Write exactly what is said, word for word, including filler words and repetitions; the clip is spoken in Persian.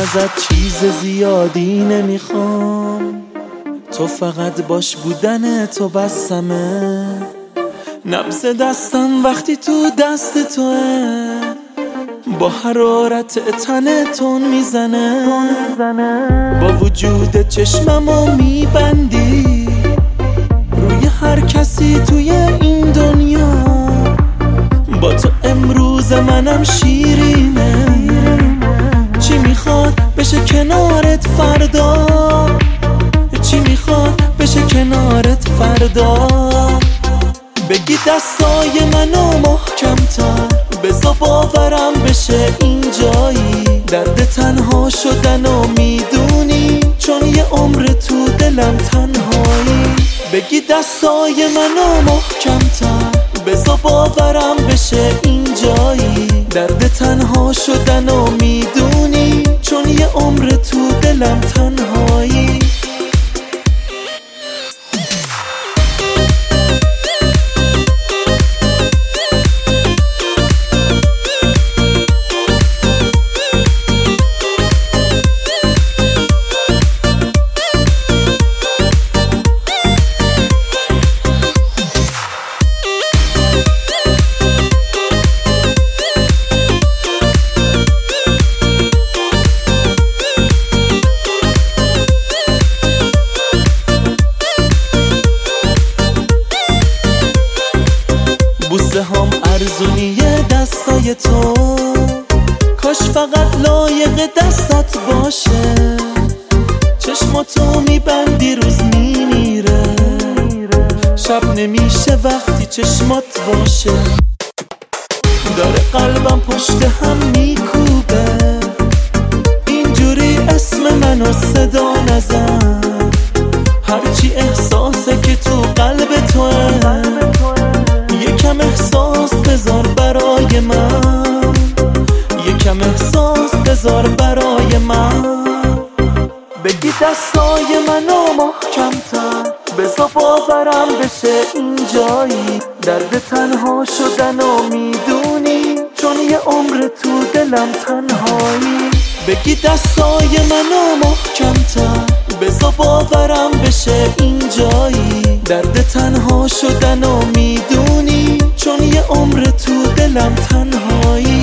ازت چیز زیادی نمیخوام، تو فقط باش بودن تو بسمه. نبض دستم وقتی تو دست توه، با حرارت تنتون میزنه. با وجود چشممو میبندی روی هر کسی توی این دنیا. با تو امروز منم شیرینه، چی میخواد بشه کنارت فردا، چی میخواد بشه کنارت فردا. بگی دستای منو محکم‌تر، بذار باورم بشه این جایی. درد تنها شدن و میدونی، چون یه عمر تو دلم تنهایی. بگی دستای منو محکم‌تر، بذار باورم بشه این جایی. درد تنها شدن و میدونی، چون یه عمر تو دلم تنهایی. بوسه هم ارزونیه دستای تو، کاش فقط لایق دستات باشه. چشماتو میبندی روز میمیره، شب نمیشه وقتی چشمات باشه. داره قلبم پشت هم میکوبه، اینجوری اسم منو صدا نزن. هرچی احساسه که تو قلب توه، یکم احساس بذار برای من، یکم احساس بذار برای من. بگی دستای منو محکم‌تر، بذار باورم بشه این جایی. درد تنها شدن و میدونی، چون یه عمر تو دلم تنهایی. بگی دستای منو محکم‌تر، بذار باورم بشه این جایی. درد تنها شدن و میدونی، چون یه عمر تو دلم تنهایی.